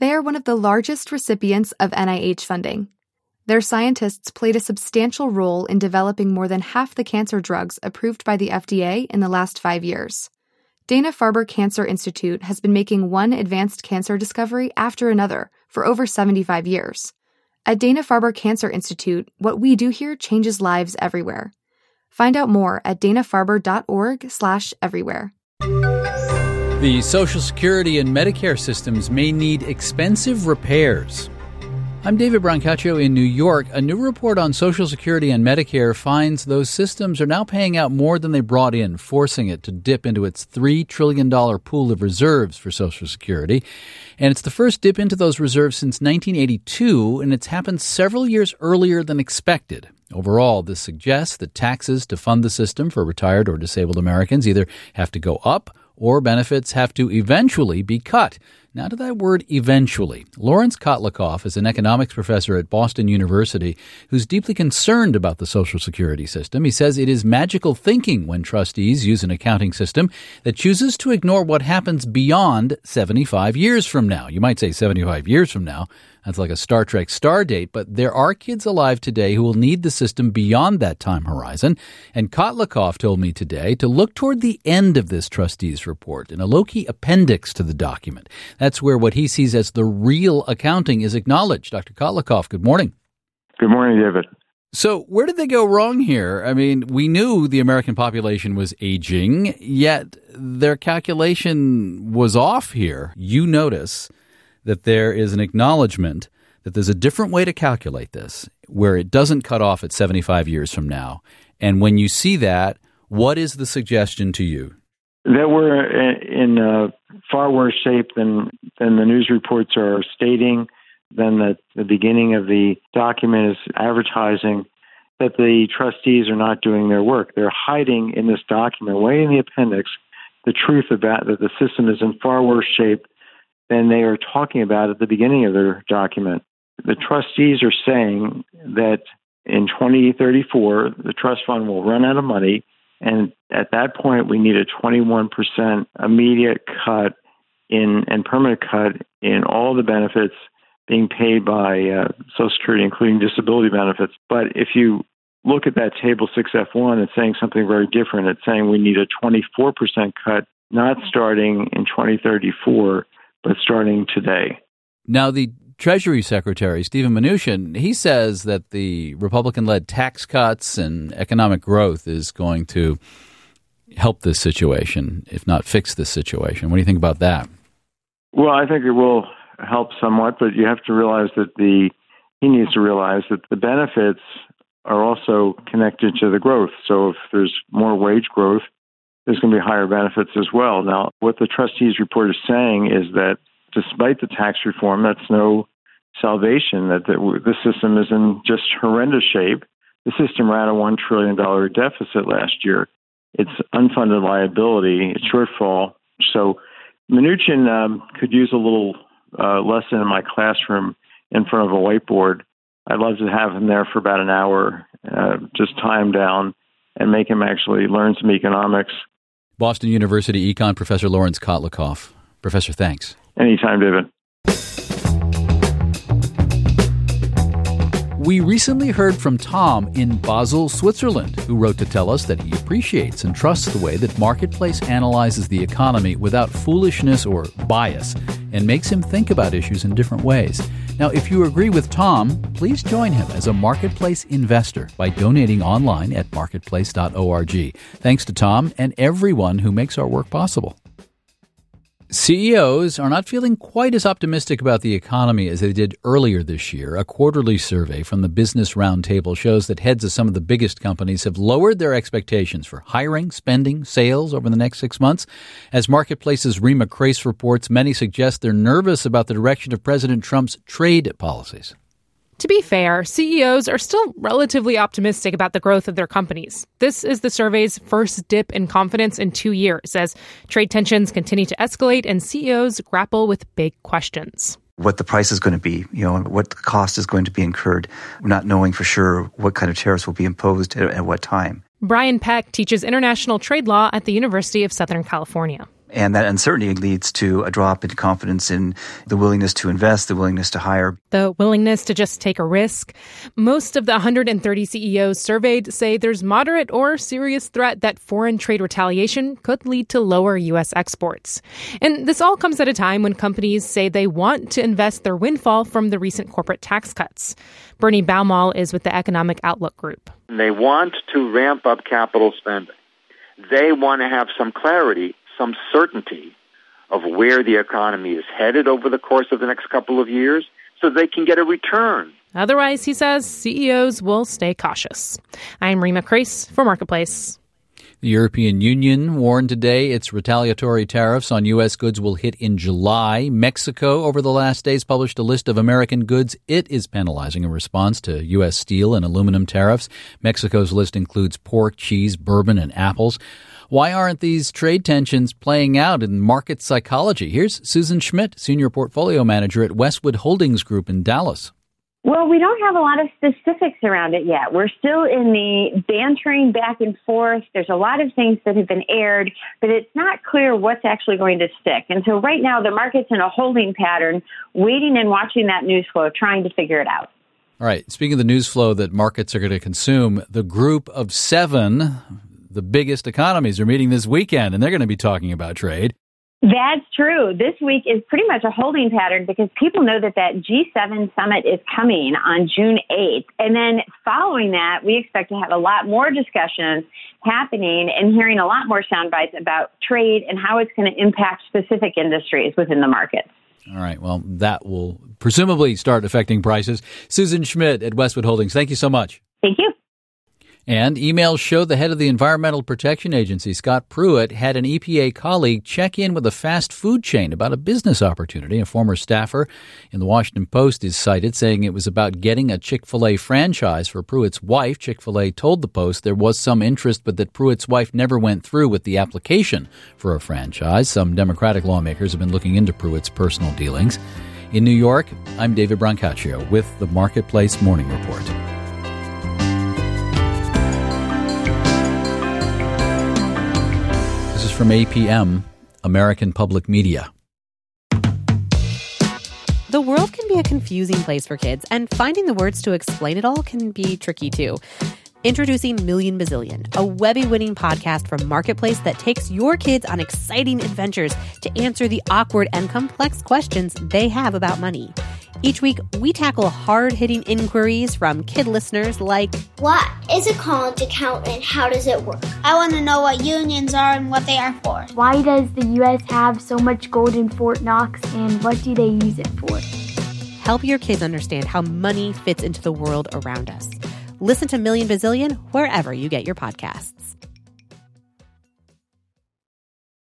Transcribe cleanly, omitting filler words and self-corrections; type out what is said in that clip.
They are one of the largest recipients of NIH funding. Their scientists played a substantial role in developing more than half the cancer drugs approved by the FDA in the last 5 years. Dana-Farber Cancer Institute has been making one advanced cancer discovery after another for over 75 years. At Dana-Farber Cancer Institute, what we do here changes lives everywhere. Find out more at danafarber.org/everywhere. The Social Security and Medicare systems may need expensive repairs. I'm David Brancaccio in New York. A new report on Social Security and Medicare finds those systems are now paying out more than they brought in, forcing it to dip into its $3 trillion pool of reserves for Social Security. And it's the first dip into those reserves since 1982, and it's happened several years earlier than expected. Overall, this suggests that taxes to fund the system for retired or disabled Americans either have to go up or benefits have to eventually be cut. Now to that word eventually. Lawrence Kotlikoff is an economics professor at Boston University who's deeply concerned about the Social Security system. He says it is magical thinking when trustees use an accounting system that chooses to ignore what happens beyond 75 years from now. You might say 75 years from now. That's like a Star Trek star date, but there are kids alive today who will need the system beyond that time horizon. And Kotlikoff told me today to look toward the end of this trustees report in a low-key appendix to the document. That's where what he sees as the real accounting is acknowledged. Dr. Kotlikoff, good morning. Good morning, David. So where did they go wrong here? I mean, we knew the American population was aging, yet their calculation was off here. You notice that there is an acknowledgement that there's a different way to calculate this, where it doesn't cut off at 75 years from now. And when you see that, what is the suggestion to you? That we're in far worse shape than the news reports are stating, than the beginning of the document is advertising, that the trustees are not doing their work. They're hiding in this document, way in the appendix, the truth about that the system is in far worse shape than they are talking about at the beginning of their document. The trustees are saying that in 2034, the trust fund will run out of money, and at that point, we need a 21% immediate cut and permanent cut in all the benefits being paid by Social Security, including disability benefits. But if you look at that table 6F1, it's saying something very different. It's saying we need a 24% cut, not starting in 2034, but starting today. Now, the Treasury Secretary, Steven Mnuchin, he says that the Republican-led tax cuts and economic growth is going to help this situation, if not fix this situation. What do you think about that? Well, I think it will help somewhat, but you have to realize that he needs to realize that the benefits are also connected to the growth. So if there's more wage growth, there's going to be higher benefits as well. Now, what the trustees report is saying is that despite the tax reform, that's no salvation, that the system is in just horrendous shape. The system ran a $1 trillion deficit last year. It's unfunded liability, it's shortfall. So Mnuchin could use a little lesson in my classroom in front of a whiteboard. I'd love to have him there for about an hour, just tie him down and make him actually learn some economics. Boston University econ professor Lawrence Kotlikoff. Professor, thanks. Anytime, David. We recently heard from Tom in Basel, Switzerland, who wrote to tell us that he appreciates and trusts the way that Marketplace analyzes the economy without foolishness or bias and makes him think about issues in different ways. Now, if you agree with Tom, please join him as a Marketplace investor by donating online at marketplace.org. Thanks to Tom and everyone who makes our work possible. CEOs are not feeling quite as optimistic about the economy as they did earlier this year. A quarterly survey from the Business Roundtable shows that heads of some of the biggest companies have lowered their expectations for hiring, spending, sales over the next 6 months. As Marketplace's Rima Crace reports, many suggest they're nervous about the direction of President Trump's trade policies. To be fair, CEOs are still relatively optimistic about the growth of their companies. This is the survey's first dip in confidence in 2 years as trade tensions continue to escalate and CEOs grapple with big questions. What the price is going to be, what the cost is going to be incurred, not knowing for sure what kind of tariffs will be imposed at what time. Brian Peck teaches international trade law at the University of Southern California. And that uncertainty leads to a drop in confidence in the willingness to invest, the willingness to hire. The willingness to just take a risk. Most of the 130 CEOs surveyed say there's moderate or serious threat that foreign trade retaliation could lead to lower U.S. exports. And this all comes at a time when companies say they want to invest their windfall from the recent corporate tax cuts. Bernie Baumol is with the Economic Outlook Group. They want to ramp up capital spending. They want to have some clarity, some certainty of where the economy is headed over the course of the next couple of years so they can get a return. Otherwise, he says, CEOs will stay cautious. I'm Rima Crace for Marketplace. The European Union warned today its retaliatory tariffs on U.S. goods will hit in July. Mexico, over the last days, published a list of American goods it is penalizing in response to U.S. steel and aluminum tariffs. Mexico's list includes pork, cheese, bourbon, and apples. Why aren't these trade tensions playing out in market psychology? Here's Susan Schmidt, Senior Portfolio Manager at Westwood Holdings Group in Dallas. Well, we don't have a lot of specifics around it yet. We're still in the bantering back and forth. There's a lot of things that have been aired, but it's not clear what's actually going to stick. And so right now, the market's in a holding pattern, waiting and watching that news flow, trying to figure it out. All right. Speaking of the news flow that markets are going to consume, the group of seven, the biggest economies, are meeting this weekend, and they're going to be talking about trade. That's true. This week is pretty much a holding pattern because people know that G7 summit is coming on June 8th. And then following that, we expect to have a lot more discussions happening and hearing a lot more sound bites about trade and how it's going to impact specific industries within the market. All right. Well, that will presumably start affecting prices. Susan Schmidt at Westwood Holdings, thank you so much. Thank you. And emails show the head of the Environmental Protection Agency, Scott Pruitt, had an EPA colleague check in with a fast food chain about a business opportunity. A former staffer in the Washington Post is cited saying it was about getting a Chick-fil-A franchise for Pruitt's wife. Chick-fil-A told the Post there was some interest, but that Pruitt's wife never went through with the application for a franchise. Some Democratic lawmakers have been looking into Pruitt's personal dealings. In New York, I'm David Brancaccio with the Marketplace Morning Report. From APM, American Public Media. The world can be a confusing place for kids, and finding the words to explain it all can be tricky too. Introducing Million Bazillion, a Webby-winning podcast from Marketplace that takes your kids on exciting adventures to answer the awkward and complex questions they have about money. Each week, we tackle hard-hitting inquiries from kid listeners like, what is a college account and how does it work? I want to know what unions are and what they are for. Why does the U.S. have so much gold in Fort Knox and what do they use it for? Help your kids understand how money fits into the world around us. Listen to Million Bazillion wherever you get your podcasts.